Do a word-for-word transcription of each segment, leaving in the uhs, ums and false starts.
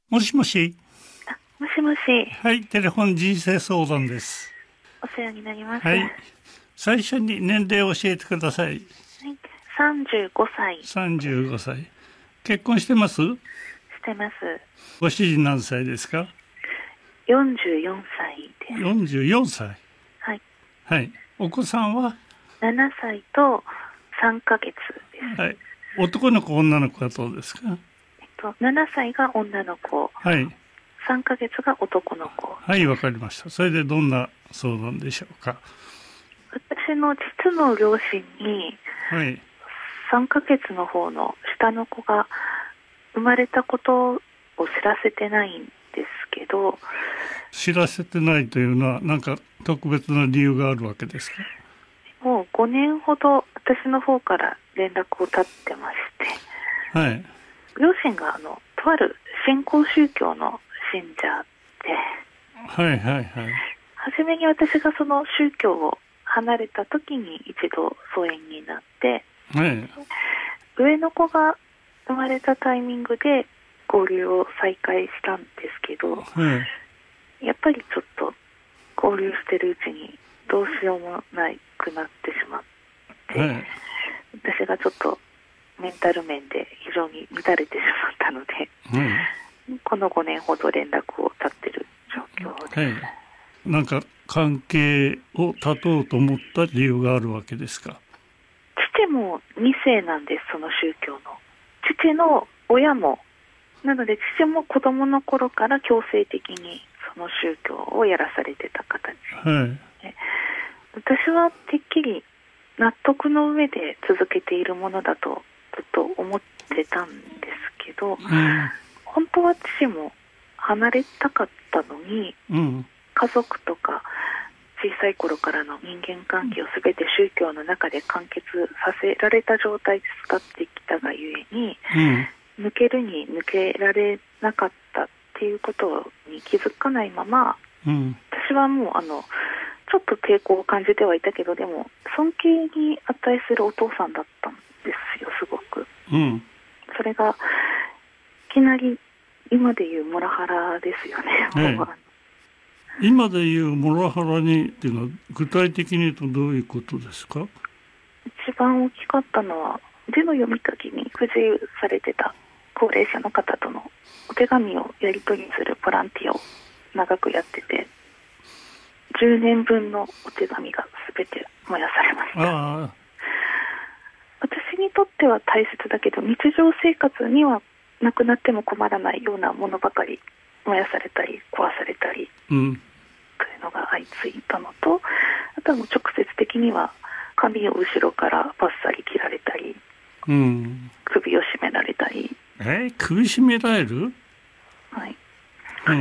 もしもし。 あ、もしもし。 はい、テレフォン人生相談です。 お世話になります。 はい。最初に年齢を教えてください。はい。 さんじゅうごさい。 さんじゅうごさい。結婚してます？ してます。 ご主人何歳ですか？ よんじゅうよんさいです。 よんじゅうよんさい。 はい。 はい。お子さんは？ ななさいとさんかげつです。 はい。男の子、女の子はどうですか？ えっと、ななさいが女の子。 はい。 さんかげつが男の子。 はい、わかりました。それでどんな相談でしょうか？ 私の実の両親に、 はい。 さんかげつの方の下の子が生まれたことを知らせてないんですけど。 知らせてないというのは何か特別な理由があるわけですか？ もうごねんほど私の方から連絡を絶ってまして。 はい。 両親があのとある新興宗教の信者で、 はいはいはい。 初めに私がその宗教を離れた時に一度疎遠になって、 はい、 上の子が生まれたタイミングで交流を再開したんですけど、 はい、 やっぱりちょっと交流してるうちにどうしようもなくなってしまって、はい、私がちょっとメンタル面で非常に乱れてしまったので、はい、このごねんほど連絡を絶ってる状況です。はい、 なんか関係を断とうと思った理由があるわけですか？ 父もに世なんです。その宗教の父の親もなので、父も子供の頃から強制的にその宗教をやらされてた形、はい、私はてっきり納得の上で続けているものだとずっと思ってたんですけど、うん、本当は父も離れたかったのに、うん、家族とか小さい頃からの人間関係を全て宗教の中で完結させられた状態で育ってきたがゆえに、うん、抜けるに抜けられなかったっていうことに気づかないまま、うん、私はもうあのちょっと抵抗を感じてはいたけど、でも尊敬に値するお父さんだったんですよ、すごく、うん、それがいきなり今でいうモラハラですよね、はい、 今でいうモラハラにっていうのは具体的に言うとどういうことですか？ 一番大きかったのは字の読み書きに不自由されてた高齢者の方とのお手紙をやり取りするボランティアを長くやってて、じゅうねんぶんのお手紙が全て燃やされました。あ、私にとっては大切だけど日常生活にはなくなっても困らないようなものばかり燃やされたり壊されたり、うん、というのが相次いだのと、あとはもう直接的には髪を後ろからバッサリ切られたり、うん、首を絞められたり。 えー、首絞められる？ はい、うん、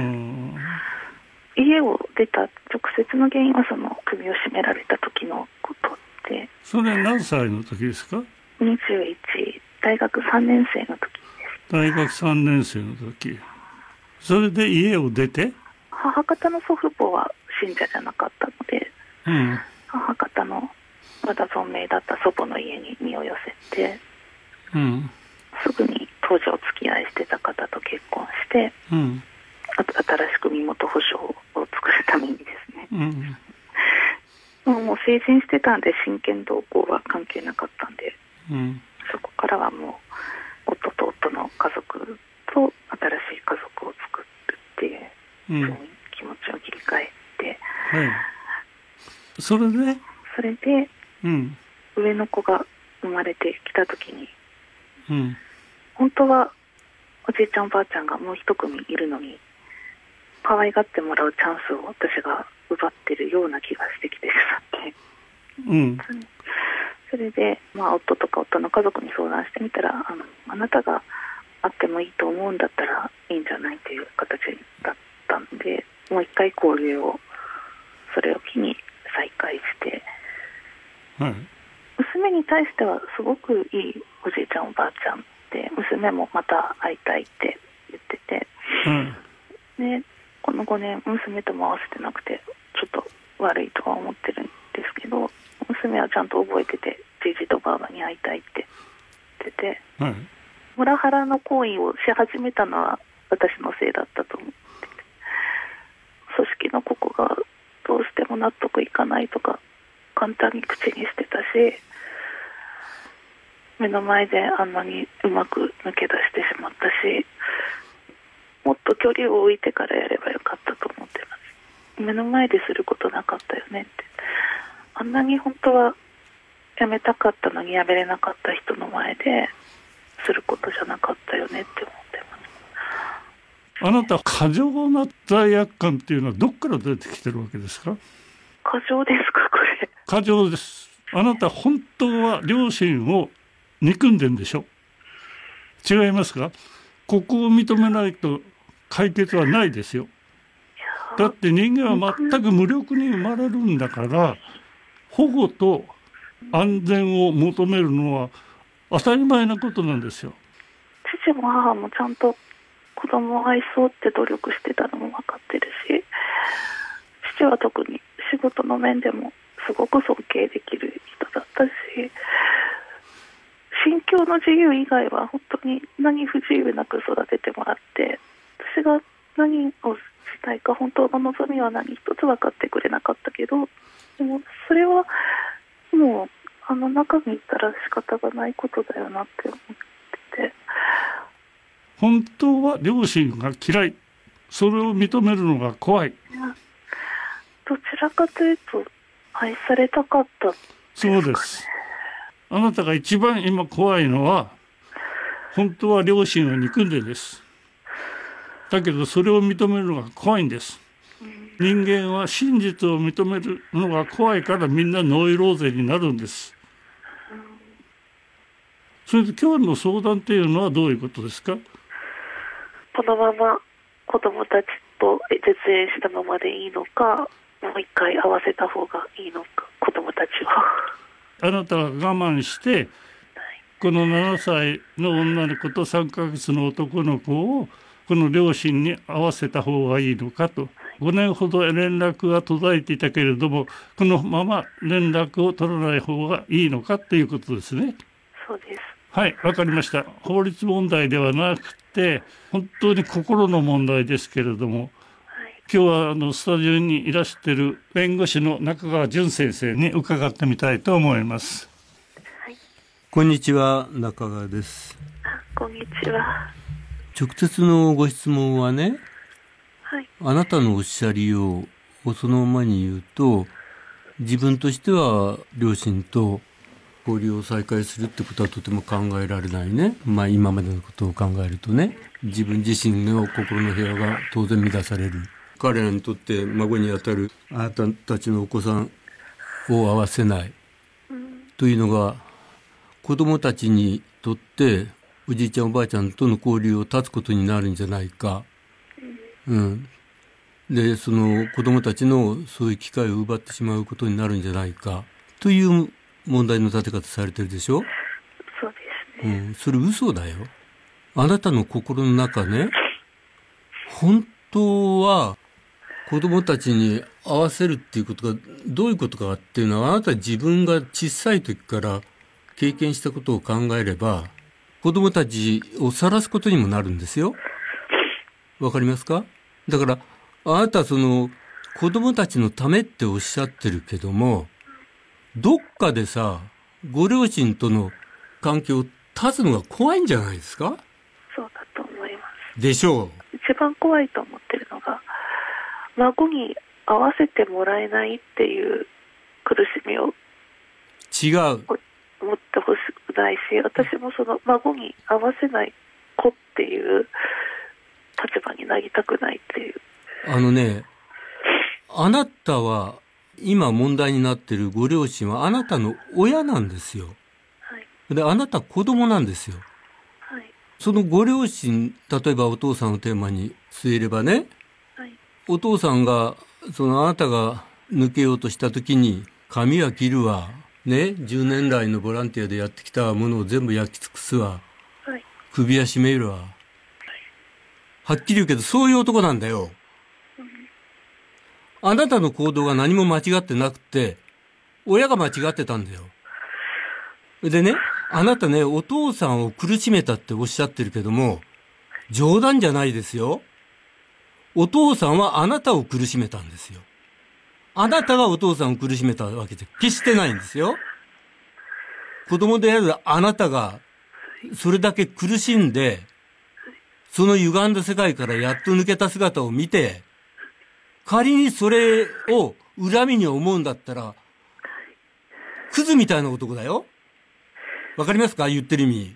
家を出た直接の原因はその首を絞められた時のことで。 それ何歳の時ですか？ にじゅういち、大学さんねん生の時です。 大学さんねん生の時。それで家を出て、 母方の祖父母は信者じゃなかったので、うん、母方のまだ存命だった祖母の家に身を寄せて、うん、すぐに当時お付き合いしてた方と結婚して、うん、新しく身元保証を作るためにですね、うん、もう成人してたんで親権同行は関係なかったんで、うん、そこからはもう夫と夫の家族と新しい家族を作るっていうふうに気持ちを切り替えて、うん、はい、 それでそれで、うん、上の子が生まれてきた時に、うん、本当はおじいちゃんおばあちゃんがもう一組いるのに可愛がってもらうチャンスを私が奪ってるような気がしてきてしまって、うん、それで、まあ、夫とか夫の家族に相談してみたら、あのあなたがあってもいいと思うんだったらいいんじゃないという形だったんで、もう一回交流をそれを機に再開して、はい、娘に対してはすごくいいおじいちゃんおばあちゃんで、娘もまた会いたいって言ってて、うん、でこのごねん娘とも合わせてなくてちょっと悪いとは思ってるんですけど、娘はちゃんと覚えててじいじとばあばに会いたいって言ってて、はい、モラハラの行為をし始めたのは私のせいだったと思って、組織のここがどうしても納得いかないとか簡単に口にしてたし、目の前であんなにうまく抜け出してしまったし、もっと距離を置いてからやればよかったと思ってます。目の前ですることなかったよねって、あんなに本当はやめたかったのにやめれなかった人の前ですることじゃなかったよねって思ってます。 あなた過剰な罪悪感っていうのはどっから出てきてるわけですか？ 過剰ですかこれ？ 過剰です。あなた本当は両親を憎んでんでしょ？違いますか？ここを認めないと解決はないですよ。だって人間は全く無力に生まれるんだから、保護と安全を求めるのは当たり前なことなんですよ。 父も母もちゃんと子供を愛そうって努力してたのも分かってるし、父は特に仕事の面でもすごく尊敬できる人だったし、信教の自由以外は本当に何不自由なく育ててもらって、私が何をしたいか本当の望みは何一つ分かってくれなかったけど、でもそれはもうあの中に行ったら仕方がないことだよなって思ってて、 本当は両親が嫌い、それを認めるのが怖い。 どちらかというと愛されたかったですかね。 そうです。あなたが一番今怖いのは、本当は両親を憎んでです。だけどそれを認めるのが怖いんです。人間は真実を認めるのが怖いからみんなノイローゼになるんです。それで今日の相談っていうのはどういうことですか？ このまま子供たちと絶縁したままでいいのか、もう一回会わせた方がいいのか、子供たちは。 あなたは我慢してこのななさいの女の子とさんかげつの男の子をこの両親に会わせた方がいいのかと。ごねんほど連絡が途絶えていたけれども、このまま連絡を取らない方がいいのかっていうことですね。 そうです。 はい、わかりました。法律問題ではなくて本当に心の問題ですけれども、今日はあのスタジオにいらしている弁護士の中川淳先生に伺ってみたいと思います。 はい、 こんにちは、中川です。 あ、こんにちは。 直接のご質問はね、 はい、 あなたのおっしゃりようをそのままに言うと、自分としては両親と交流を再開するってことはとても考えられないね。まあ今までのことを考えるとね、自分自身の心の部屋が当然乱される。彼らにとって孫にあたるあなたたちのお子さんを会わせないというのが、子供たちにとっておじいちゃんおばあちゃんとの交流を断つことになるんじゃないか、うん、でその子供たちのそういう機会を奪ってしまうことになるんじゃないかという問題の立て方されてるでしょ。 そうですね、 うん、それ嘘だよ。あなたの心の中ね、本当は子供たちに合わせるっていうことがどういうことかっていうのは、あなた自分が小さい時から経験したことを考えれば、子供たちを晒すことにもなるんですよ。わかりますか？だからあなたその子供たちのためっておっしゃってるけども、どっかでさ、ご両親との関係を断つのが怖いんじゃないですか？ そうだと思います。 でしょう。 一番怖いと思ってるのが、孫に会わせてもらえないっていう苦しみを違う持ってほしくないし、私もその孫に会わせない子っていう立場になりたくないっていう。 あのね、あなたは今問題になっているご両親はあなたの親なんですよ。 はい、 であなた子供なんですよ。 はい、 そのご両親、例えばお父さんをテーマに据えればね、 はい、 お父さんがそのあなたが抜けようとした時に、髪は切るわね、じゅうねん来のボランティアでやってきたものを全部焼き尽くすわ、 はい、 首は絞めるわ、はっきり言うけどそういう男なんだよ。あなたの行動が何も間違ってなくて、親が間違ってたんだよ。でね、あなたね、お父さんを苦しめたっておっしゃってるけども、 冗談じゃないですよ。お父さんはあなたを苦しめたんですよ。あなたがお父さんを苦しめたわけで決してないんですよ。子供であるあなたがそれだけ苦しんで、その歪んだ世界からやっと抜けた姿を見て、仮にそれを恨みに思うんだったら、クズみたいな男だよ。わかりますか？言ってる意味。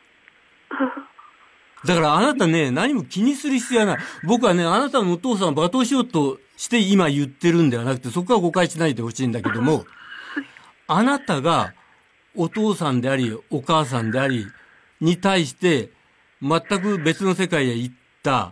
だからあなたね、何も気にする必要はない。僕はね、あなたのお父さんを罵倒しようとして今言ってるんではなくて、そこは誤解しないでほしいんだけども、あなたがお父さんであり、お母さんであり、に対して、全く別の世界へ行った。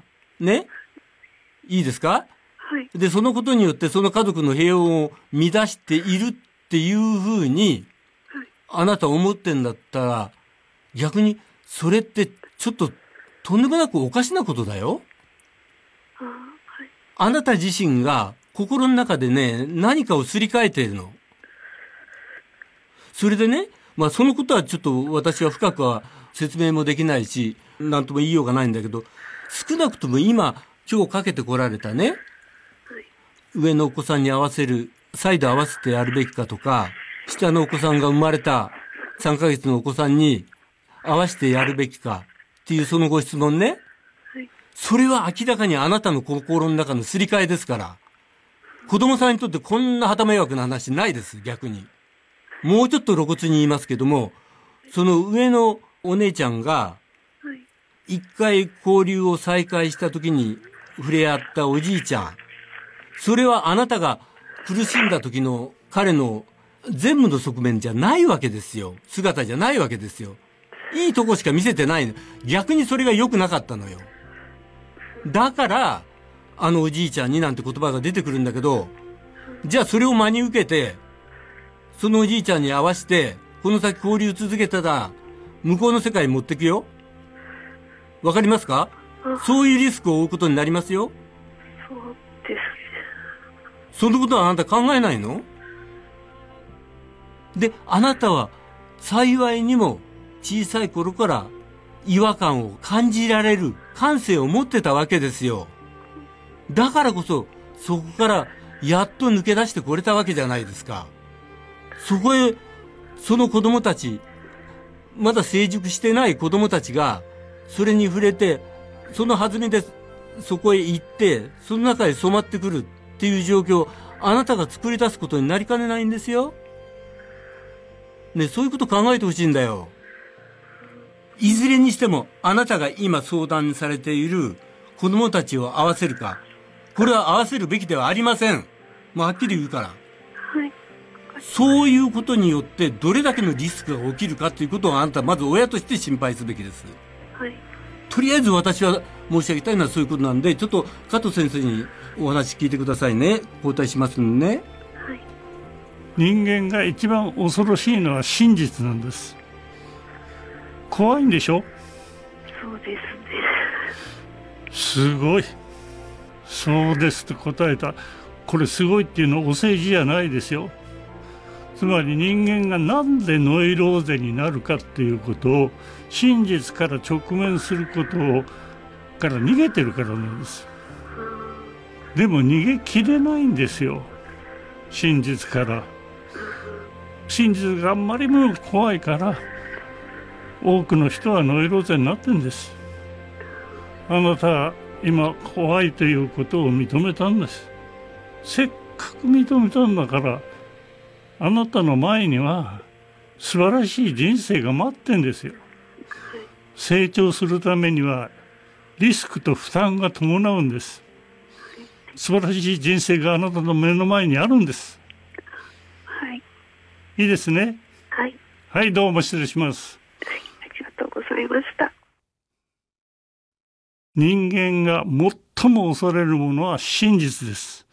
ね？いいですか？ はい。 で、そのことによってその家族の平穏を乱しているっていうふうに、あなた思ってんだったら、逆にそれってちょっととんでもなくおかしなことだよ。 あ、はい。 あなた自身が心の中でね、何かをすり替えているの。それでね、まあそのことはちょっと私は深くは説明もできないし、なんとも言いようがないんだけど、少なくとも今、今日かけてこられたね、上のお子さんに合わせる、再度合わせてやるべきかとか、下のお子さんが生まれたさんかげつのお子さんに合わせてやるべきかっていうそのご質問ね。それは明らかにあなたの心の中のすり替えですから。子供さんにとってこんな旗迷惑な話ないです、逆に。もうちょっと露骨に言いますけども、その上のお姉ちゃんが、一回交流を再開した時に触れ合ったおじいちゃん。それはあなたが苦しんだ時の彼の全部の側面じゃないわけですよ。姿じゃないわけですよ。いいとこしか見せてないの。逆にそれが良くなかったのよ。だから、あのおじいちゃんになんて言葉が出てくるんだけど、じゃあそれを真に受けて、そのおじいちゃんに合わせて、この先交流続けたら、向こうの世界に持ってくよ。わかりますか？そういうリスクを負うことになりますよ。 そうですね。 そのことはあなた考えないの？で、あなたは幸いにも小さい頃から違和感を感じられる感性を持ってたわけですよ。だからこそ、そこからやっと抜け出してこれたわけじゃないですか。そこへ、その子供たち、まだ成熟してない子供たちが、それに触れて、その弾みでそこへ行って、その中へ染まってくるっていう状況をあなたが作り出すことになりかねないんですよ。ね、そういうこと考えてほしいんだよ。いずれにしても、あなたが今相談されている子供たちを合わせるか、これは合わせるべきではありません。もうはっきり言うから。 はい。 そういうことによってどれだけのリスクが起きるかということをあなたはまず親として心配すべきです。 はい。 とりあえず私は申し上げたいのはそういうことなんで、ちょっと加藤先生にお話聞いてくださいね。交代しますんでね。 はい。 人間が一番恐ろしいのは真実なんです。怖いんでしょ？ そうですね。 すごい。そうですと答えた。これすごいっていうのはお世辞じゃないですよ。つまり人間がなんでノイローゼになるかっていうことを真実から直面することをから逃げてるからなんです。でも逃げきれないんですよ、真実から。真実があんまりも怖いから多くの人はノイローゼになってるんです。あなたは今怖いということを認めたんです。せっかく認めたんだから、あなたの前には素晴らしい人生が待ってんですよ。成長するためにはリスクと負担が伴うんです。素晴らしい人生があなたの目の前にあるんです。 はい。 いいですね。 はい。 はい、どうも失礼します。 はい、ありがとうございました。 人間が最も恐れるものは真実です。